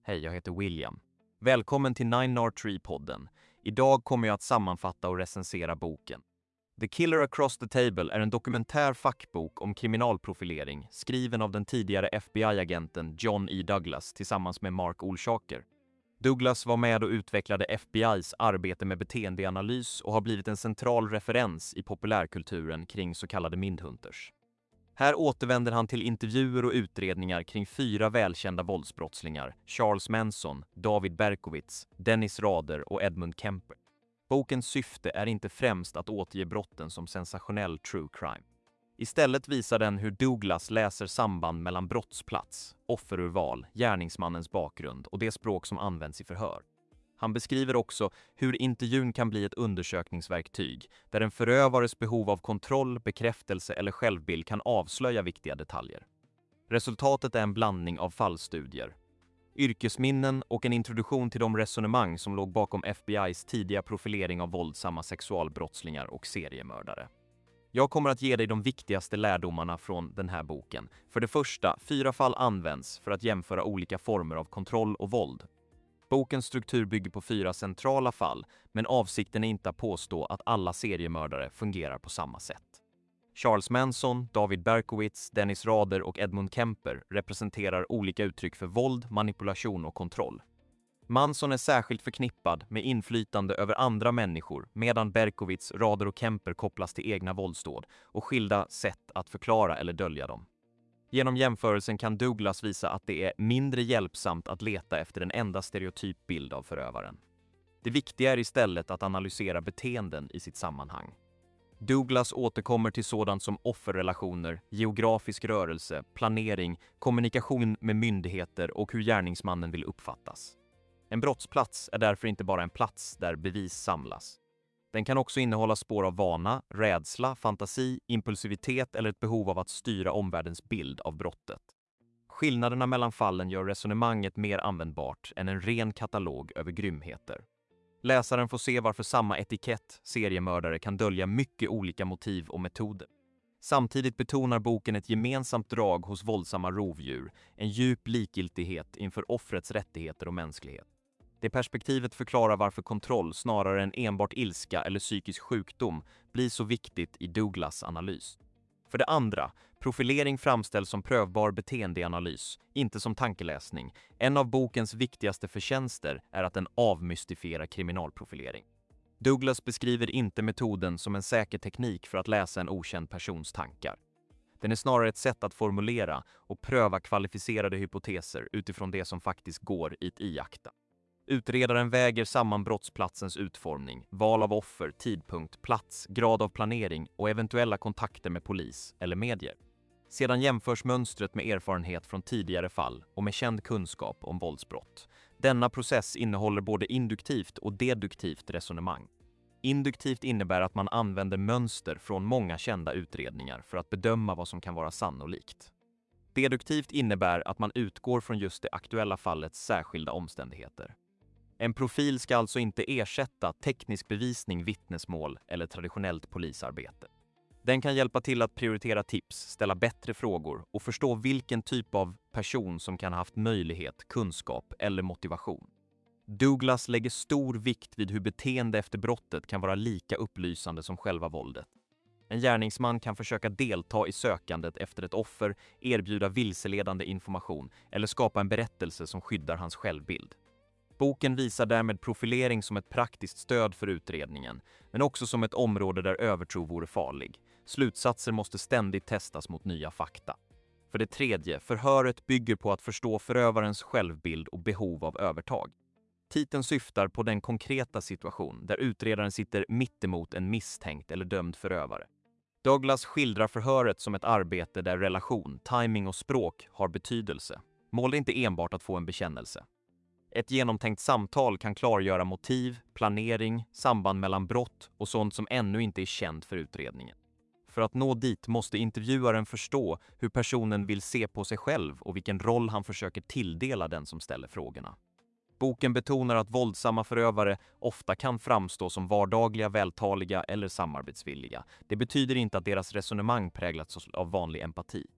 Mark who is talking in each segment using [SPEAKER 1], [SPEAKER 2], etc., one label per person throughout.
[SPEAKER 1] Hej, jag heter William. Välkommen till 9R3-podden. Idag kommer jag att sammanfatta och recensera boken. The Killer Across the Table är en dokumentär fackbok om kriminalprofilering skriven av den tidigare FBI-agenten John E. Douglas tillsammans med Mark Olshaker. Douglas var med och utvecklade FBI:s arbete med beteendeanalys och har blivit en central referens i populärkulturen kring så kallade Mindhunters. Här återvänder han till intervjuer och utredningar kring 4 välkända våldsbrottslingar: Charles Manson, David Berkowitz, Dennis Rader och Edmund Kemper. Bokens syfte är inte främst att återge brotten som sensationell true crime. Istället visar den hur Douglas läser samband mellan brottsplats, offerurval, gärningsmannens bakgrund och det språk som används i förhör. Han beskriver också hur intervjun kan bli ett undersökningsverktyg där en förövares behov av kontroll, bekräftelse eller självbild kan avslöja viktiga detaljer. Resultatet är en blandning av fallstudier, yrkesminnen och en introduktion till de resonemang som låg bakom FBI:s tidiga profilering av våldsamma sexualbrottslingar och seriemördare. Jag kommer att ge dig de viktigaste lärdomarna från den här boken. För det första, 4 fall används för att jämföra olika former av kontroll och våld. Bokens struktur bygger på 4 centrala fall, men avsikten är inte att påstå att alla seriemördare fungerar på samma sätt. Charles Manson, David Berkowitz, Dennis Rader och Edmund Kemper representerar olika uttryck för våld, manipulation och kontroll. Manson är särskilt förknippad med inflytande över andra människor, medan Berkowitz, Rader och Kemper kopplas till egna våldsdåd och skilda sätt att förklara eller dölja dem. Genom jämförelsen kan Douglas visa att det är mindre hjälpsamt att leta efter en enda stereotyp bild av förövaren. Det viktiga är istället att analysera beteenden i sitt sammanhang. Douglas återkommer till sådant som offerrelationer, geografisk rörelse, planering, kommunikation med myndigheter och hur gärningsmannen vill uppfattas. En brottsplats är därför inte bara en plats där bevis samlas. Den kan också innehålla spår av vana, rädsla, fantasi, impulsivitet eller ett behov av att styra omvärldens bild av brottet. Skillnaderna mellan fallen gör resonemanget mer användbart än en ren katalog över grymheter. Läsaren får se varför samma etikett, seriemördare, kan dölja mycket olika motiv och metoder. Samtidigt betonar boken ett gemensamt drag hos våldsamma rovdjur, en djup likgiltighet inför offrets rättigheter och mänsklighet. Det perspektivet förklarar varför kontroll snarare än enbart ilska eller psykisk sjukdom blir så viktigt i Douglas analys. För det andra, profilering framställs som prövbar beteendeanalys, inte som tankeläsning. En av bokens viktigaste förtjänster är att den avmystifierar kriminalprofilering. Douglas beskriver inte metoden som en säker teknik för att läsa en okänd persons tankar. Den är snarare ett sätt att formulera och pröva kvalificerade hypoteser utifrån det som faktiskt går att iaktta. Utredaren väger samman brottsplatsens utformning, val av offer, tidpunkt, plats, grad av planering och eventuella kontakter med polis eller medier. Sedan jämförs mönstret med erfarenhet från tidigare fall och med känd kunskap om våldsbrott. Denna process innehåller både induktivt och deduktivt resonemang. Induktivt innebär att man använder mönster från många kända utredningar för att bedöma vad som kan vara sannolikt. Deduktivt innebär att man utgår från just det aktuella fallets särskilda omständigheter. En profil ska alltså inte ersätta teknisk bevisning, vittnesmål eller traditionellt polisarbete. Den kan hjälpa till att prioritera tips, ställa bättre frågor och förstå vilken typ av person som kan ha haft möjlighet, kunskap eller motivation. Douglas lägger stor vikt vid hur beteende efter brottet kan vara lika upplysande som själva våldet. En gärningsman kan försöka delta i sökandet efter ett offer, erbjuda vilseledande information eller skapa en berättelse som skyddar hans självbild. Boken visar därmed profilering som ett praktiskt stöd för utredningen, men också som ett område där övertro vore farlig. Slutsatser måste ständigt testas mot nya fakta. För det tredje, förhöret bygger på att förstå förövarens självbild och behov av övertag. Titeln syftar på den konkreta situation där utredaren sitter mittemot en misstänkt eller dömd förövare. Douglas skildrar förhöret som ett arbete där relation, timing och språk har betydelse. Målet är inte enbart att få en bekännelse. Ett genomtänkt samtal kan klargöra motiv, planering, samband mellan brott och sånt som ännu inte är känt för utredningen. För att nå dit måste intervjuaren förstå hur personen vill se på sig själv och vilken roll han försöker tilldela den som ställer frågorna. Boken betonar att våldsamma förövare ofta kan framstå som vardagliga, vältaliga eller samarbetsvilliga. Det betyder inte att deras resonemang präglats av vanlig empati.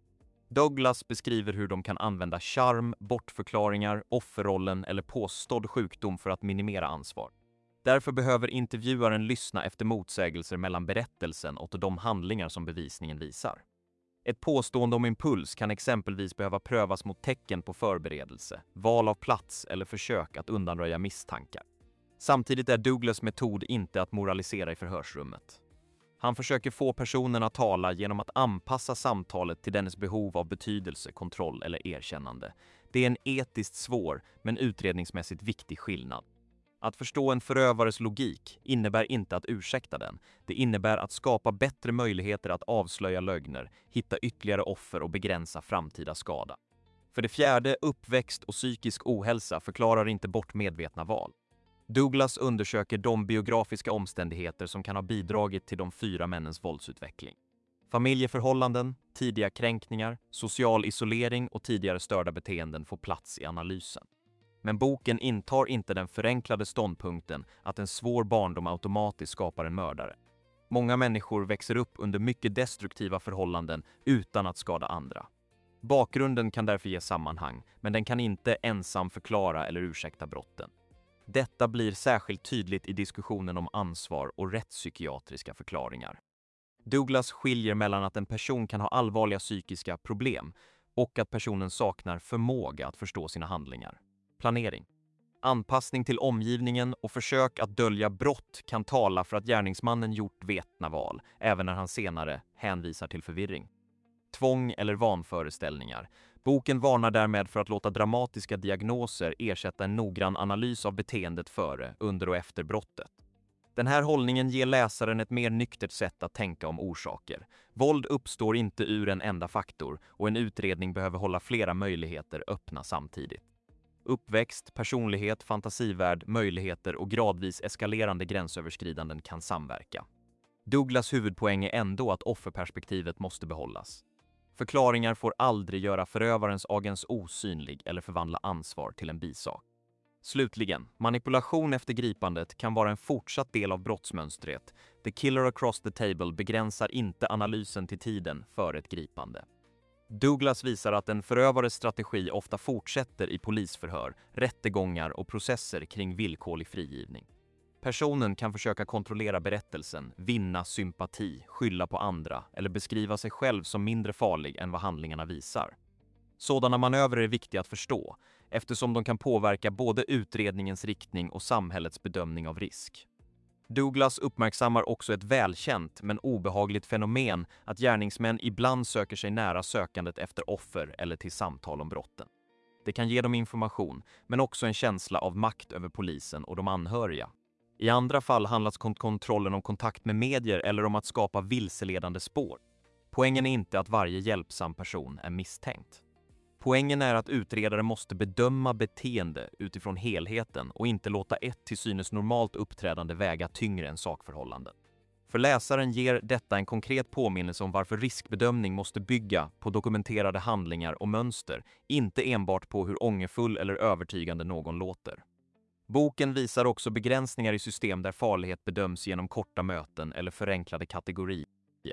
[SPEAKER 1] Douglas beskriver hur de kan använda charm, bortförklaringar, offerrollen eller påstådd sjukdom för att minimera ansvar. Därför behöver intervjuaren lyssna efter motsägelser mellan berättelsen och de handlingar som bevisningen visar. Ett påstående om impuls kan exempelvis behöva prövas mot tecken på förberedelse, val av plats eller försök att undanröja misstankar. Samtidigt är Douglas metod inte att moralisera i förhörsrummet. Han försöker få personen att tala genom att anpassa samtalet till dennes behov av betydelse, kontroll eller erkännande. Det är en etiskt svår men utredningsmässigt viktig skillnad. Att förstå en förövares logik innebär inte att ursäkta den. Det innebär att skapa bättre möjligheter att avslöja lögner, hitta ytterligare offer och begränsa framtida skada. För det fjärde, uppväxt och psykisk ohälsa förklarar inte bort medvetna val. Douglas undersöker de biografiska omständigheter som kan ha bidragit till de 4 männens våldsutveckling. Familjeförhållanden, tidiga kränkningar, social isolering och tidigare störda beteenden får plats i analysen. Men boken intar inte den förenklade ståndpunkten att en svår barndom automatiskt skapar en mördare. Många människor växer upp under mycket destruktiva förhållanden utan att skada andra. Bakgrunden kan därför ge sammanhang, men den kan inte ensam förklara eller ursäkta brotten. Detta blir särskilt tydligt i diskussionen om ansvar och rättspsykiatriska förklaringar. Douglas skiljer mellan att en person kan ha allvarliga psykiska problem och att personen saknar förmåga att förstå sina handlingar. Planering. Anpassning till omgivningen och försök att dölja brott kan tala för att gärningsmannen gjort vetna val, även när han senare hänvisar till förvirring. Tvång eller vanföreställningar. Boken varnar därmed för att låta dramatiska diagnoser ersätta en noggrann analys av beteendet före, under och efter brottet. Den här hållningen ger läsaren ett mer nyktert sätt att tänka om orsaker. Våld uppstår inte ur en enda faktor och en utredning behöver hålla flera möjligheter öppna samtidigt. Uppväxt, personlighet, fantasivärld, möjligheter och gradvis eskalerande gränsöverskridanden kan samverka. Douglas huvudpoäng är ändå att offerperspektivet måste behållas. Förklaringar får aldrig göra förövarens agens osynlig eller förvandla ansvar till en bisak. Slutligen, manipulation efter gripandet kan vara en fortsatt del av brottsmönstret. The Killer Across the Table begränsar inte analysen till tiden för ett gripande. Douglas visar att en förövares strategi ofta fortsätter i polisförhör, rättegångar och processer kring villkorlig frigivning. Personen kan försöka kontrollera berättelsen, vinna sympati, skylla på andra eller beskriva sig själv som mindre farlig än vad handlingarna visar. Sådana manövrer är viktiga att förstå, eftersom de kan påverka både utredningens riktning och samhällets bedömning av risk. Douglas uppmärksammar också ett välkänt men obehagligt fenomen att gärningsmän ibland söker sig nära sökandet efter offer eller till samtal om brotten. Det kan ge dem information, men också en känsla av makt över polisen och de anhöriga. I andra fall handlas kontrollen om kontakt med medier eller om att skapa vilseledande spår. Poängen är inte att varje hjälpsam person är misstänkt. Poängen är att utredare måste bedöma beteende utifrån helheten och inte låta ett till synes normalt uppträdande väga tyngre än sakförhållanden. För läsaren ger detta en konkret påminnelse om varför riskbedömning måste bygga på dokumenterade handlingar och mönster, inte enbart på hur ångerfull eller övertygande någon låter. Boken visar också begränsningar i system där farlighet bedöms genom korta möten eller förenklade kategorier.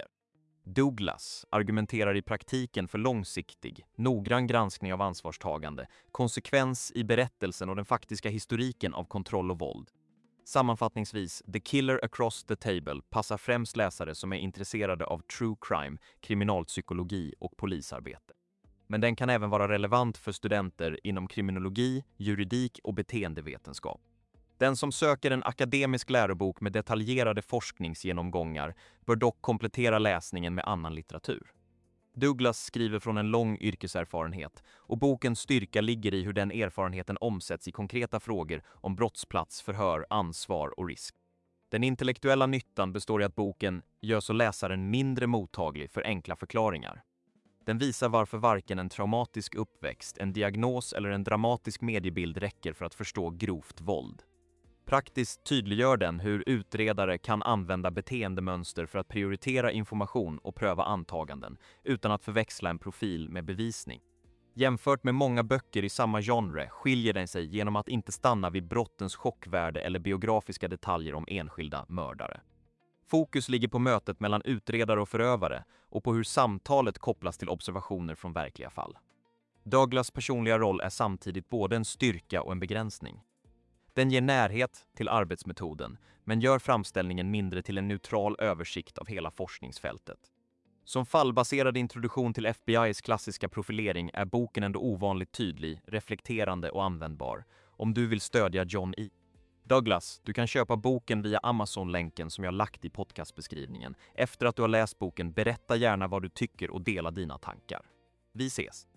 [SPEAKER 1] Douglas argumenterar i praktiken för långsiktig, noggrann granskning av ansvarstagande, konsekvens i berättelsen och den faktiska historiken av kontroll och våld. Sammanfattningsvis, The Killer Across the Table passar främst läsare som är intresserade av true crime, kriminalpsykologi och polisarbete. Men den kan även vara relevant för studenter inom kriminologi, juridik och beteendevetenskap. Den som söker en akademisk lärobok med detaljerade forskningsgenomgångar bör dock komplettera läsningen med annan litteratur. Douglas skriver från en lång yrkeserfarenhet och bokens styrka ligger i hur den erfarenheten omsätts i konkreta frågor om brottsplats, förhör, ansvar och risk. Den intellektuella nyttan består i att boken gör så läsaren mindre mottaglig för enkla förklaringar. Den visar varför varken en traumatisk uppväxt, en diagnos eller en dramatisk mediebild räcker för att förstå grovt våld. Praktiskt tydliggör den hur utredare kan använda beteendemönster för att prioritera information och pröva antaganden utan att förväxla en profil med bevisning. Jämfört med många böcker i samma genre skiljer den sig genom att inte stanna vid brottens chockvärde eller biografiska detaljer om enskilda mördare. Fokus ligger på mötet mellan utredare och förövare och på hur samtalet kopplas till observationer från verkliga fall. Douglas personliga roll är samtidigt både en styrka och en begränsning. Den ger närhet till arbetsmetoden, men gör framställningen mindre till en neutral översikt av hela forskningsfältet. Som fallbaserad introduktion till FBI:s klassiska profilering är boken ändå ovanligt tydlig, reflekterande och användbar om du vill stödja John E. Douglas, du kan köpa boken via Amazon-länken som jag lagt i podcastbeskrivningen. Efter att du har läst boken, berätta gärna vad du tycker och dela dina tankar. Vi ses!